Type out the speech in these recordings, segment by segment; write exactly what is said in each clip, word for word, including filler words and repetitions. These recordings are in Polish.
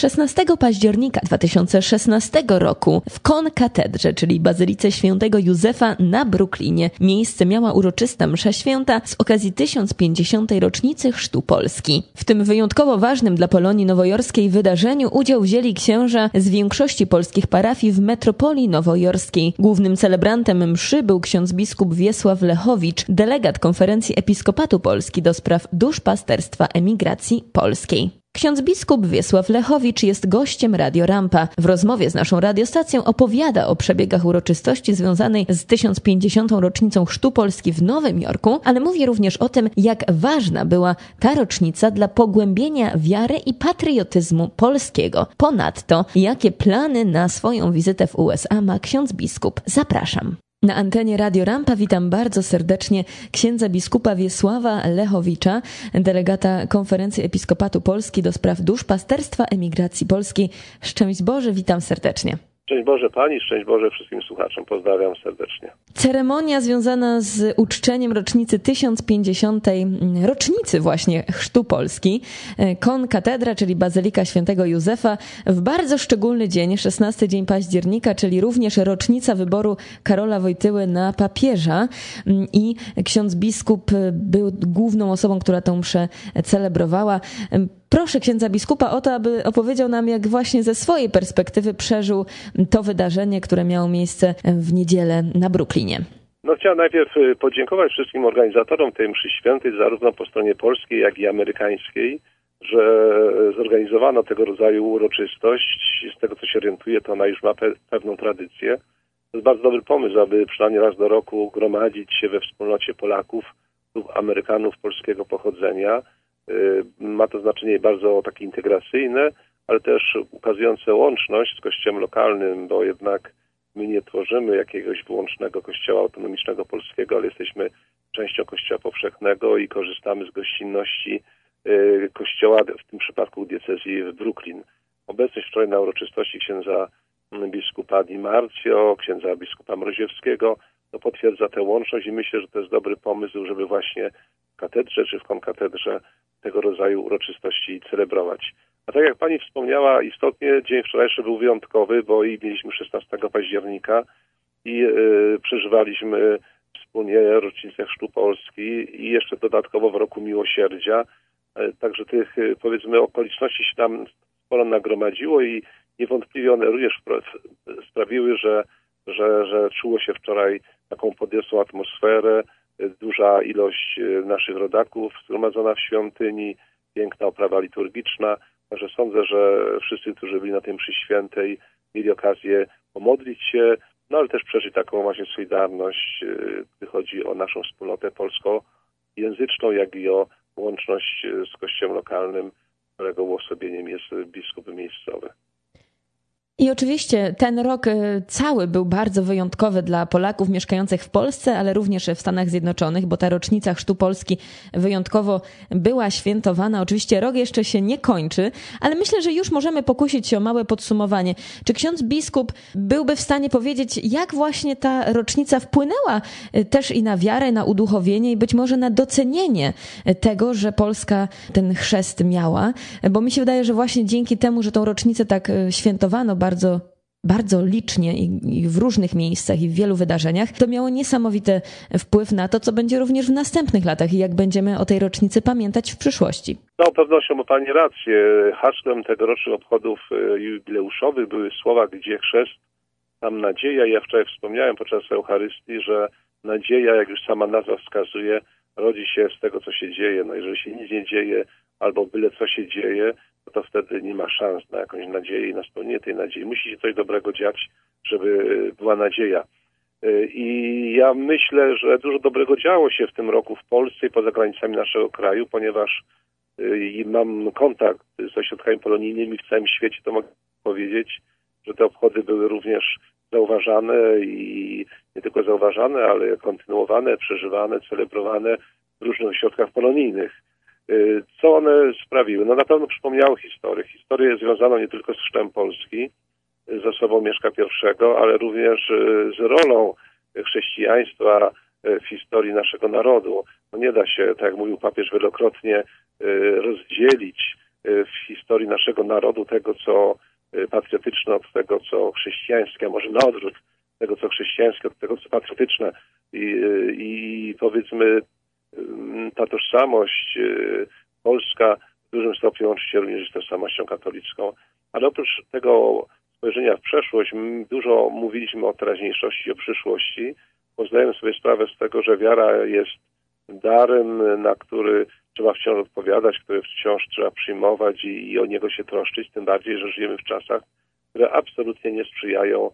szesnastego października dwa tysiące szesnastego roku w konkatedrze, czyli Bazylice Świętego Józefa na Brooklynie, miejsce miała uroczysta msza święta z okazji tysiąc pięćdziesiątej rocznicy chrztu Polski. W tym wyjątkowo ważnym dla Polonii nowojorskiej wydarzeniu udział wzięli księża z większości polskich parafii w metropolii nowojorskiej. Głównym celebrantem mszy był ksiądz biskup Wiesław Lechowicz, delegat Konferencji Episkopatu Polski do spraw duszpasterstwa emigracji polskiej. Ksiądz biskup Wiesław Lechowicz jest gościem Radio Rampa. W rozmowie z naszą radiostacją opowiada o przebiegach uroczystości związanej z tysiąc pięćdziesiątą rocznicą chrztu Polski w Nowym Jorku, ale mówi również o tym, jak ważna była ta rocznica dla pogłębienia wiary i patriotyzmu polskiego. Ponadto, jakie plany na swoją wizytę w U S A ma ksiądz biskup. Zapraszam. Na antenie Radio Rampa witam bardzo serdecznie księdza biskupa Wiesława Lechowicza, delegata Konferencji Episkopatu Polski do spraw duszpasterstwa emigracji polskiej. Szczęść Boże, witam serdecznie. Szczęść Boże Pani, szczęść Boże wszystkim słuchaczom. Pozdrawiam serdecznie. Ceremonia związana z uczczeniem rocznicy tysiąc pięćdziesiątej rocznicy właśnie chrztu Polski. Konkatedra, czyli Bazylika Świętego Józefa, w bardzo szczególny dzień, szesnasty dzień października, czyli również rocznica wyboru Karola Wojtyły na papieża. I ksiądz biskup był główną osobą, która tę mszę celebrowała. Proszę księdza biskupa o to, aby opowiedział nam, jak właśnie ze swojej perspektywy przeżył to wydarzenie, które miało miejsce w niedzielę na Brooklynie. No, chciałem najpierw podziękować wszystkim organizatorom tej mszy świętej, zarówno po stronie polskiej, jak i amerykańskiej, że zorganizowano tego rodzaju uroczystość. Z tego, co się orientuję, to ona już ma pe- pewną tradycję. To jest bardzo dobry pomysł, aby przynajmniej raz do roku gromadzić się we wspólnocie Polaków lub Amerykanów polskiego pochodzenia. Ma to znaczenie bardzo takie integracyjne, ale też ukazujące łączność z kościołem lokalnym, bo jednak my nie tworzymy jakiegoś wyłącznego kościoła autonomicznego polskiego, ale jesteśmy częścią kościoła powszechnego i korzystamy z gościnności kościoła, w tym przypadku diecezji w Brooklyn. Obecność wczoraj na uroczystości księdza biskupa Di Marzio, księdza biskupa Mroziewskiego, to potwierdza tę łączność i myślę, że to jest dobry pomysł, żeby właśnie w katedrze czy w konkatedrze tego rodzaju uroczystości celebrować. A tak jak Pani wspomniała, istotnie dzień wczorajszy był wyjątkowy, bo i mieliśmy szesnastego października i yy, przeżywaliśmy wspólnie rocznicę chrztu Polski i jeszcze dodatkowo w roku miłosierdzia. Yy, także tych, yy, powiedzmy, okoliczności się tam sporo nagromadziło i niewątpliwie one również spra- sprawiły, że, że, że czuło się wczoraj taką podniosłą atmosferę. Duża ilość naszych rodaków zgromadzona w świątyni, piękna oprawa liturgiczna. Także sądzę, że wszyscy, którzy byli na tej mszy świętej, mieli okazję pomodlić się, no ale też przeżyć taką właśnie solidarność, gdy chodzi o naszą wspólnotę polskojęzyczną, jak i o łączność z kościołem lokalnym, którego uosobieniem jest biskup miejscowy. I oczywiście ten rok cały był bardzo wyjątkowy dla Polaków mieszkających w Polsce, ale również w Stanach Zjednoczonych, bo ta rocznica chrztu Polski wyjątkowo była świętowana. Oczywiście rok jeszcze się nie kończy, ale myślę, że już możemy pokusić się o małe podsumowanie. Czy ksiądz biskup byłby w stanie powiedzieć, jak właśnie ta rocznica wpłynęła też i na wiarę, na uduchowienie i być może na docenienie tego, że Polska ten chrzest miała? Bo mi się wydaje, że właśnie dzięki temu, że tą rocznicę tak świętowano bardzo, bardzo licznie i, i w różnych miejscach i w wielu wydarzeniach, to miało niesamowity wpływ na to, co będzie również w następnych latach i jak będziemy o tej rocznicy pamiętać w przyszłości. No, z pewnością ma Pani rację. Hasłem tegorocznych obchodów jubileuszowych były słowa, gdzie chrzest, tam nadzieja. Ja wczoraj wspomniałem podczas Eucharystii, że nadzieja, jak już sama nazwa wskazuje, rodzi się z tego, co się dzieje. No, jeżeli się nic nie dzieje, albo byle co się dzieje, no to wtedy nie ma szans na jakąś nadzieję i na spełnienie tej nadziei. Musi się coś dobrego dziać, żeby była nadzieja. I ja myślę, że dużo dobrego działo się w tym roku w Polsce i poza granicami naszego kraju, ponieważ mam kontakt z ośrodkami polonijnymi w całym świecie, to mogę powiedzieć, że te obchody były również zauważane i nie tylko zauważane, ale kontynuowane, przeżywane, celebrowane w różnych ośrodkach polonijnych. Co one sprawiły? No na pewno przypomniały historię. Historię związaną nie tylko z chrztem Polski, z osobą Mieszka pierwszego, ale również z rolą chrześcijaństwa w historii naszego narodu. No nie da się, tak jak mówił papież wielokrotnie, rozdzielić w historii naszego narodu, tego co patriotyczne od tego co chrześcijańskie, a może na odwrót, tego co chrześcijańskie od tego co patriotyczne. I, i powiedzmy ta tożsamość polska w dużym stopniu łączy się również z tożsamością katolicką. Ale oprócz tego spojrzenia w przeszłość, dużo mówiliśmy o teraźniejszości, o przyszłości, bo zdajemy sobie sprawę z tego, że wiara jest darem, na który trzeba wciąż odpowiadać, który wciąż trzeba przyjmować i, i o niego się troszczyć, tym bardziej, że żyjemy w czasach, które absolutnie nie sprzyjają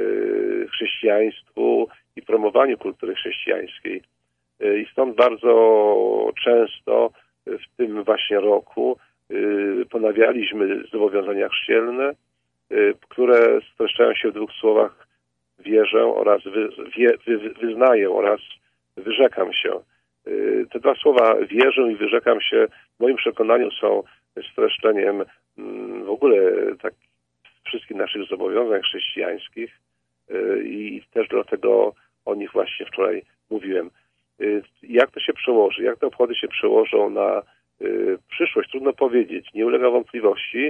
y, chrześcijaństwu i promowaniu kultury chrześcijańskiej. Y, I stąd bardzo często w tym właśnie roku y, ponawialiśmy zobowiązania chrzcielne, y, które streszczają się w dwóch słowach: wierzę oraz wy, wie, wy, wyznaję oraz wyrzekam się. Te dwa słowa wierzę i wyrzekam się w moim przekonaniu są streszczeniem w ogóle tak wszystkich naszych zobowiązań chrześcijańskich i też dlatego o nich właśnie wczoraj mówiłem. Jak to się przełoży? Jak te obchody się przełożą na przyszłość? Trudno powiedzieć. Nie ulega wątpliwości,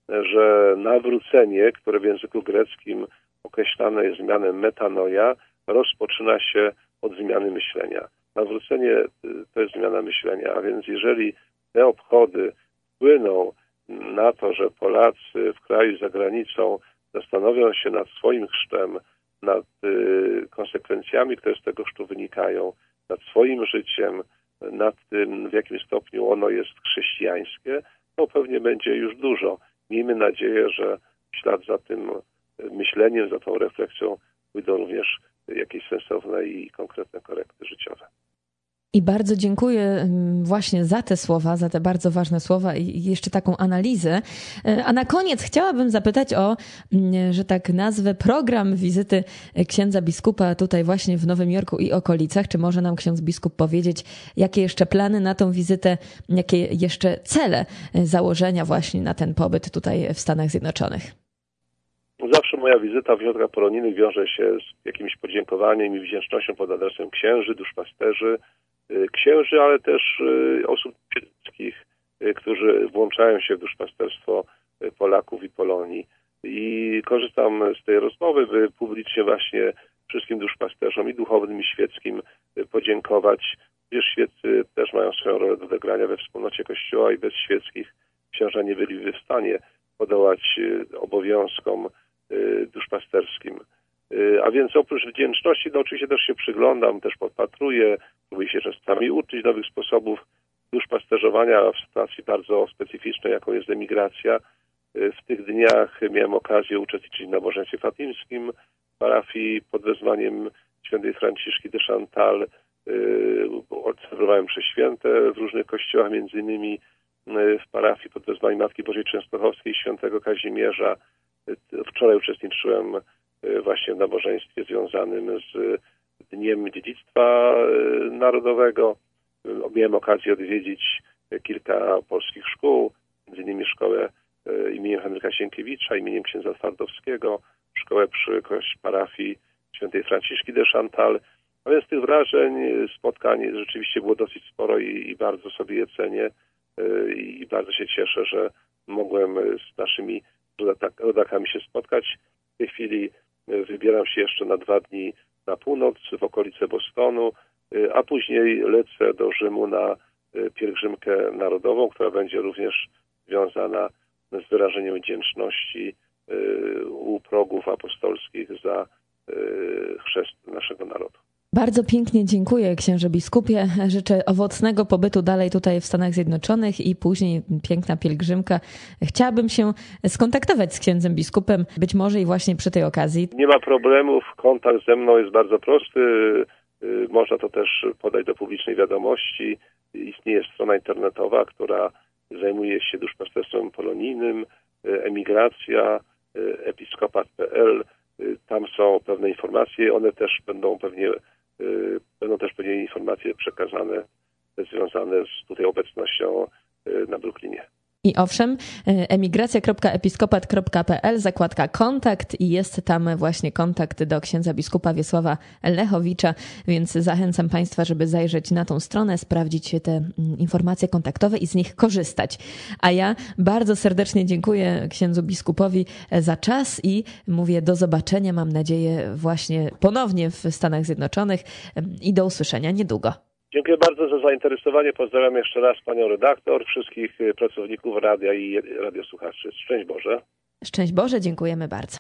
że nawrócenie, które w języku greckim określane jest mianem metanoia, rozpoczyna się od zmiany myślenia. Nawrócenie to jest zmiana myślenia, a więc jeżeli te obchody wpłyną na to, że Polacy w kraju i za granicą zastanowią się nad swoim chrztem, nad y, konsekwencjami, które z tego chrztu wynikają, nad swoim życiem, nad tym, w jakim stopniu ono jest chrześcijańskie, to pewnie będzie już dużo. Miejmy nadzieję, że w ślad za tym myśleniem, za tą refleksją pójdą również jakieś sensowne i konkretne korekty życiowe. I bardzo dziękuję właśnie za te słowa, za te bardzo ważne słowa i jeszcze taką analizę. A na koniec chciałabym zapytać o, że tak nazwę, program wizyty księdza biskupa tutaj właśnie w Nowym Jorku i okolicach. Czy może nam ksiądz biskup powiedzieć, jakie jeszcze plany na tą wizytę, jakie jeszcze cele, założenia właśnie na ten pobyt tutaj w Stanach Zjednoczonych? Zawsze moja wizyta w ośrodkach polonijnych wiąże się z jakimś podziękowaniem i wdzięcznością pod adresem księży, duszpasterzy, księży, ale też osób świeckich, którzy włączają się w duszpasterstwo Polaków i Polonii. I korzystam z tej rozmowy, by publicznie właśnie wszystkim duszpasterzom i duchownym, i świeckim podziękować, gdyż świeccy też mają swoją rolę do odegrania we wspólnocie Kościoła i bez świeckich księża nie byliby w stanie podołać obowiązkom duszpasterskim. A więc oprócz wdzięczności, no oczywiście też się przyglądam, też podpatruję, próbuję się czasami uczyć nowych sposobów duszpasterzowania w sytuacji bardzo specyficznej, jaką jest emigracja. W tych dniach miałem okazję uczestniczyć w nabożeństwie fatimskim w parafii pod wezwaniem świętej Franciszki de Chantal. Odcelebrowałem msze święte w różnych kościołach, między innymi w parafii pod wezwaniem Matki Bożej Częstochowskiej, świętego Kazimierza. Wczoraj uczestniczyłem właśnie w nabożeństwie związanym z Dniem Dziedzictwa Narodowego. Miałem okazję odwiedzić kilka polskich szkół, między innymi szkołę imieniem Henryka Sienkiewicza, imieniem księdza Twardowskiego, szkołę przy parafii świętej Franciszki de Chantal. A więc tych wrażeń, spotkań rzeczywiście było dosyć sporo i, i bardzo sobie je cenię i bardzo się cieszę, że mogłem z naszymi rodakami się spotkać. W tej chwili wybieram się jeszcze na dwa dni na północ, w okolice Bostonu, a później lecę do Rzymu na pielgrzymkę narodową, która będzie również związana z wyrażeniem wdzięczności u progów apostolskich za chrzest naszego narodu. Bardzo pięknie dziękuję, księże biskupie. Życzę owocnego pobytu dalej tutaj w Stanach Zjednoczonych i później piękna pielgrzymka. Chciałabym się skontaktować z księdzem biskupem, być może i właśnie przy tej okazji. Nie ma problemów, kontakt ze mną jest bardzo prosty. Można to też podać do publicznej wiadomości. Istnieje strona internetowa, która zajmuje się duszpasterstwem polonijnym, emigracja, episkopat kropka p l. Tam są pewne informacje, one też będą pewnie będą też pewnie informacje przekazane związane z tutaj obecnością na Brooklynie. I owszem, emigracja kropka episkopat kropka pe el, zakładka kontakt i jest tam właśnie kontakt do księdza biskupa Wiesława Lechowicza, więc zachęcam Państwa, żeby zajrzeć na tą stronę, sprawdzić te informacje kontaktowe i z nich korzystać. A ja bardzo serdecznie dziękuję księdzu biskupowi za czas i mówię do zobaczenia, mam nadzieję, właśnie ponownie w Stanach Zjednoczonych i do usłyszenia niedługo. Dziękuję bardzo za zainteresowanie. Pozdrawiam jeszcze raz panią redaktor, wszystkich pracowników radia i radiosłuchaczy. Szczęść Boże. Szczęść Boże, dziękujemy bardzo.